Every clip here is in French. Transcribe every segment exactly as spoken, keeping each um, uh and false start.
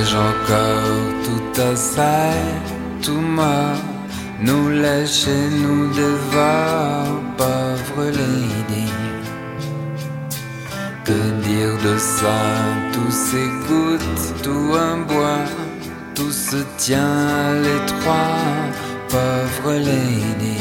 N'ai-je encore tout à ça, tout mort, nous lèche et nous dévore, pauvre lady. Que dire de ça, tout s'égoutte, tout un bois, tout se tient à l'étroit, pauvre lady.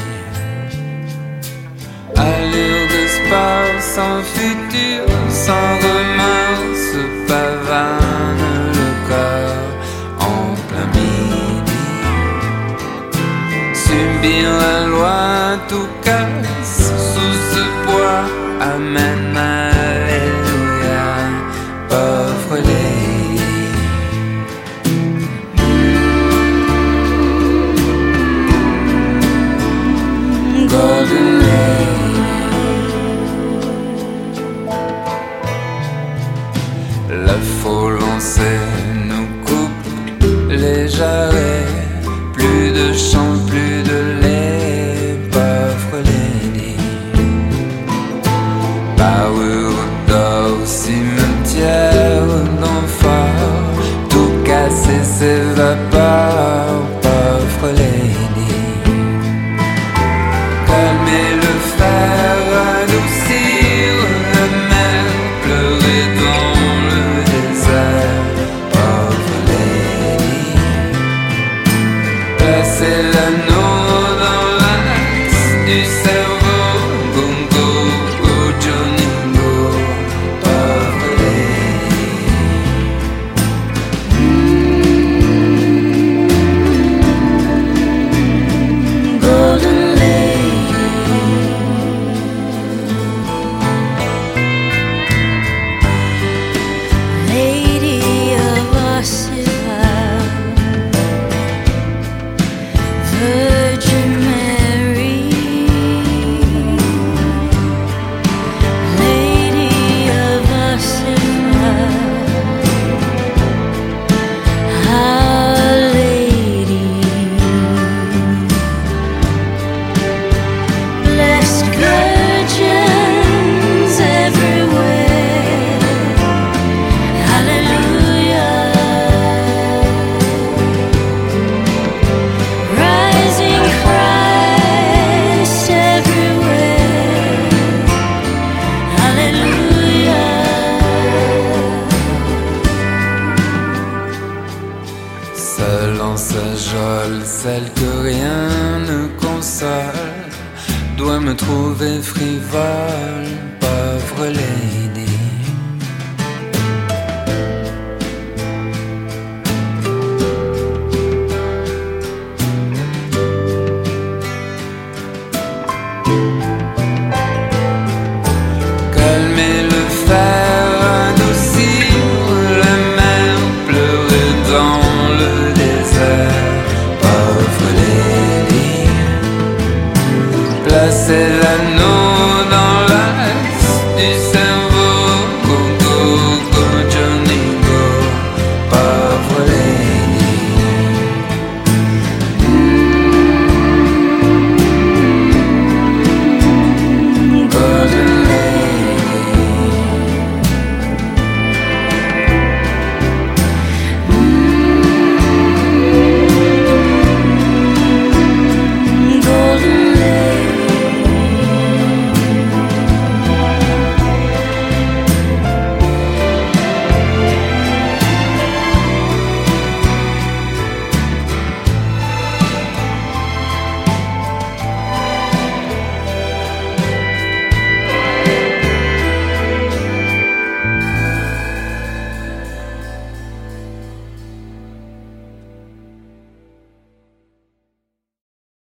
Allure de sport, sans futur, sans remords, se pavane le corps en plein midi. Subir la loi, tout casse sous ce poids, amène alléluia, pauvre lady. Golden lady. La foule on sait nous coupe les jarrets, plus de chant, plus de lait, pauvre lady. Power d'or, cimetière d'enfants, tout cassé s'évapore, pauvre lady. Calmer le fer, adoucir la mer, pleurer dans le désert, pauvre lady. Placer l'anneau dans l'axe du cerveau, gongo, go, Johnny, go, pauvre lady. Golden Lady of Ossival, Virgin Mary, Lady of Ossival, Our Lady, blessed virgins everywhere. Hallelujah, rising Christ everywhere. Hallelujah. Seule en sa geôle, celle que rien ne console, doit me trouver frivole, pauvre lady.